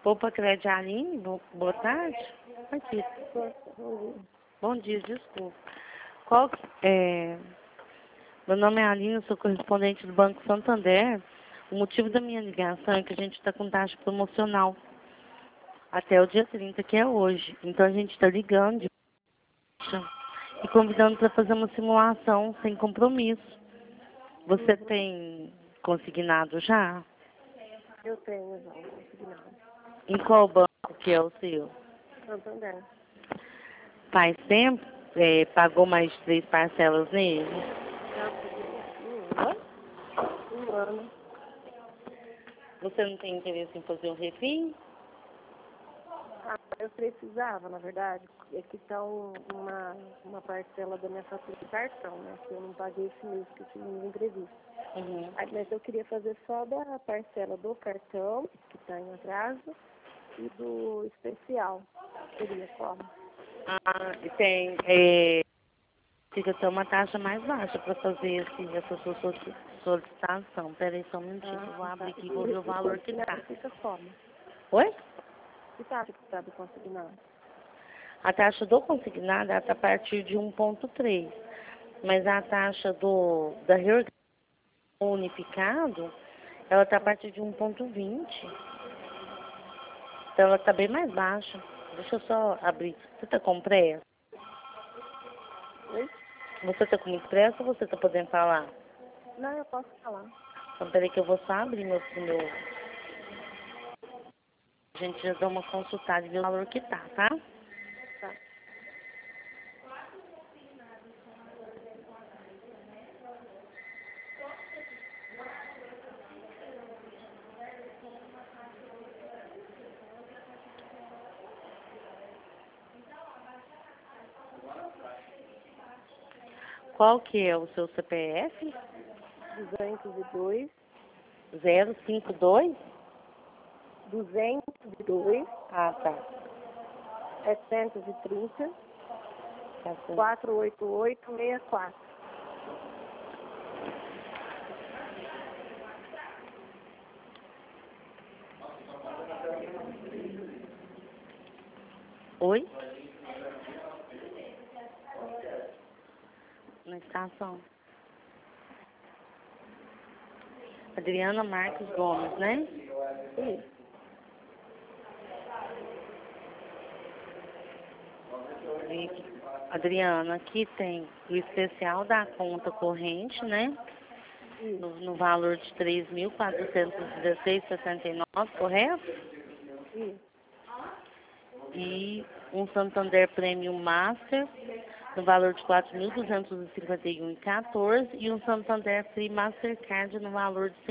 Opa, Crédito Aline, boa tarde. Aqui. Bom Bom dia, desculpa. Qual, é, Meu nome é Aline, eu sou correspondente do Banco Santander. O motivo da minha ligação é que a gente está com taxa promocional até o dia 30, que é hoje. Então a gente está ligando e convidando para fazer uma simulação sem compromisso. Você tem consignado já? Eu tenho já um consignado. Em qual banco que é o seu? Santander. Faz tempo? Pagou mais de 3 parcelas nele? Já paguei um ano. Você não tem interesse em fazer um refim? Ah, eu precisava, na verdade, é que está uma parcela da minha fatura de cartão, né? Que eu não paguei esse mês, que eu tive um imprevisto. Uhum. Mas eu queria fazer só da parcela do cartão, que está em atraso, e do especial. Seria como? E tem. Fica até uma taxa mais baixa para fazer essa sua solicitação. Peraí só um minutinho, que eu vou abrir aqui e vou ver o valor que tá. Fica como? Oi? Que taxa que está do consignado? A taxa do consignado está a partir de 1,3. Mas a taxa da reorganização unificado, ela está a partir de 1,20. Então ela está bem mais baixa. Deixa eu só abrir. Você está com pressa? Oi? Você está com muito pressa ou você está podendo falar? Não, eu posso falar. Então peraí que eu vou só abrir meu. A gente já dá uma consultada e vê o valor que tá? Tá. Qual que é o seu CPF? 202, 052? 202, Ah, tá. 730, Tá certo. 48864. Oi? Na estação. Adriana Marques Gomes, né? Isso. Adriana, aqui tem o especial da conta corrente, né? Isso. No valor de 3.416,69, correto? Isso. E um Santander Premium Master no valor de 4.251,14 e um Santander Free Mastercard no valor de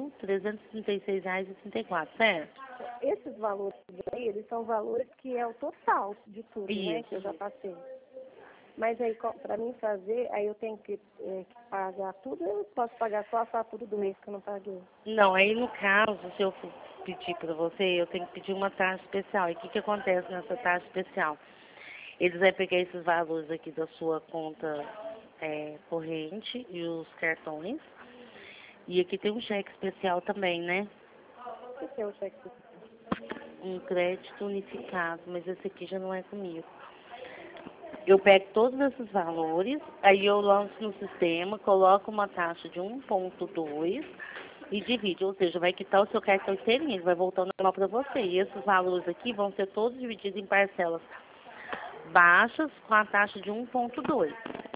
6.336,34, certo? Esses valores aí, eles são valores que é o total de tudo, né? Isso. Que eu já passei. Mas aí, para mim fazer, aí eu tenho que pagar tudo, eu posso pagar só a fatura do mês que eu não paguei. Não, aí no caso, se eu for pedir para você, eu tenho que pedir uma taxa especial. E o que acontece nessa taxa especial? Eles vão pegar esses valores aqui da sua conta corrente e os cartões. E aqui tem um cheque especial também, né? O que é o cheque? Um crédito unificado, mas esse aqui já não é comigo. Eu pego todos esses valores, aí eu lanço no sistema, coloco uma taxa de 1,2 e divide, ou seja, vai quitar o seu cartão inteirinho, ele vai voltar normal para você. E esses valores aqui vão ser todos divididos em parcelas baixas com a taxa de 1,2.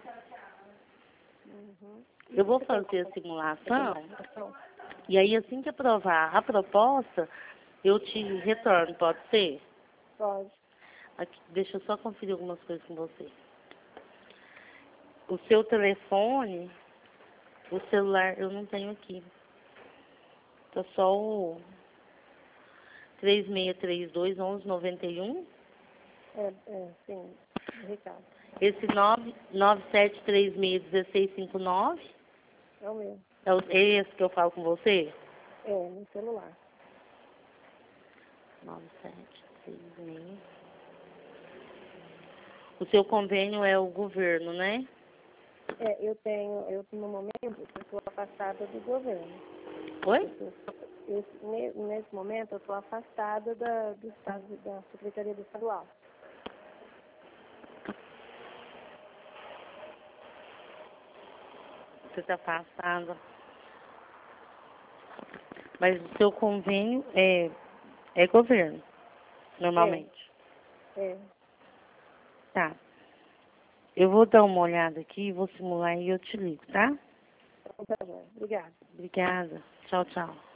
Uhum. Eu vou fazer a simulação e aí assim que aprovar a proposta, eu te retorno, pode ser? Pode. Aqui, deixa eu só conferir algumas coisas com você. O seu telefone, o celular, eu não tenho aqui. Tá só o 3632-1191. Sim, Ricardo. Esse 997361659. É o mesmo. É esse que eu falo com você? No celular. 9736. O seu convênio é o governo, né? Eu no momento, eu estou afastada do governo. Oi? Nesse momento eu estou afastada do estado, da Secretaria do Estadual. Você está afastada. Mas o seu convênio é governo, normalmente. É. Tá. Eu vou dar uma olhada aqui, vou simular e eu te ligo, tá? Então tá bom. Obrigada. Obrigada. Tchau, tchau.